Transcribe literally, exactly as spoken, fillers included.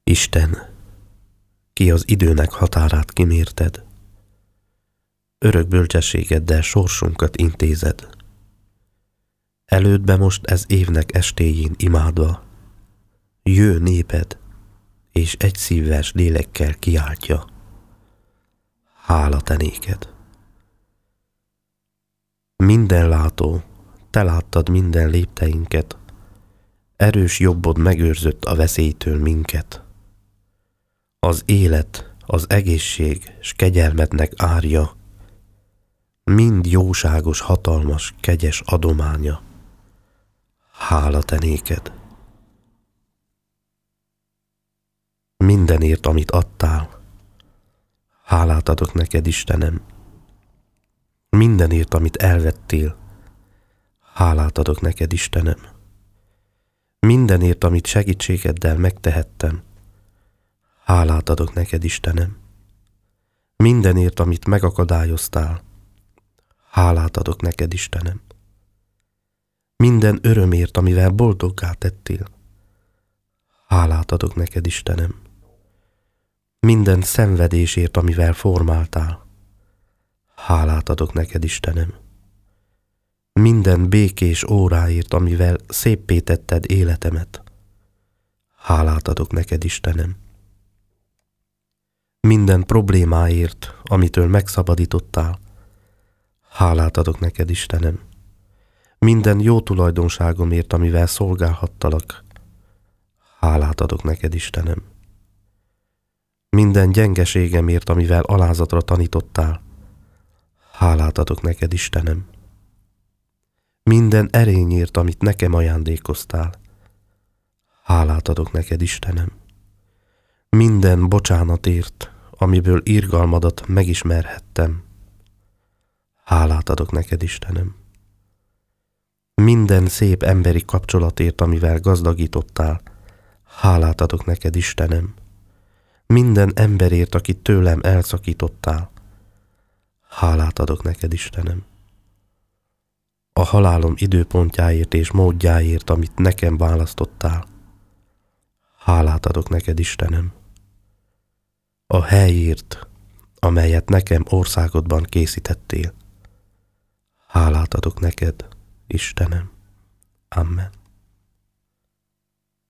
Isten, ki az időnek határát kimérted, örök bölcsességeddel sorsunkat intézed. Elődbe most ez évnek estéjén imádva, jő néped, és egy szívves lélekkel kiáltja, hála te néked. Mindenlátó, te láttad minden lépteinket, erős jobbod megőrzött a veszélytől minket. Az élet, az egészség, s kegyelmednek árja, mind jóságos, hatalmas, kegyes adománya. Hála te néked. Mindenért, amit adtál, hálát adok neked, Istenem. Mindenért, amit elvettél, hálát adok neked, Istenem. Mindenért, amit segítségeddel megtehettem, hálát adok neked, Istenem. Mindenért, amit megakadályoztál, hálát adok neked, Istenem. Minden örömért, amivel boldoggá tettél, hálát adok neked, Istenem. Minden szenvedésért, amivel formáltál, hálát adok neked, Istenem. Minden békés óráért, amivel széppé tetted életemet, hálát adok neked, Istenem. Minden problémáért, amitől megszabadítottál, hálát adok neked, Istenem. Minden jó tulajdonságomért, amivel szolgálhattalak, hálát adok neked, Istenem. Minden gyengeségemért, amivel alázatra tanítottál, hálát adok neked, Istenem. Minden erényért, amit nekem ajándékoztál, hálát adok neked, Istenem. Minden bocsánatért, amiből irgalmadat megismerhettem, hálát adok neked, Istenem. Minden szép emberi kapcsolatért, amivel gazdagítottál, hálát adok neked, Istenem. Minden emberért, akit tőlem elszakítottál, hálát adok neked, Istenem. A halálom időpontjáért és módjáért, amit nekem választottál, hálát adok neked, Istenem. A helyért, amelyet nekem országodban készítettél, hálát adok neked, Istenem. Amen.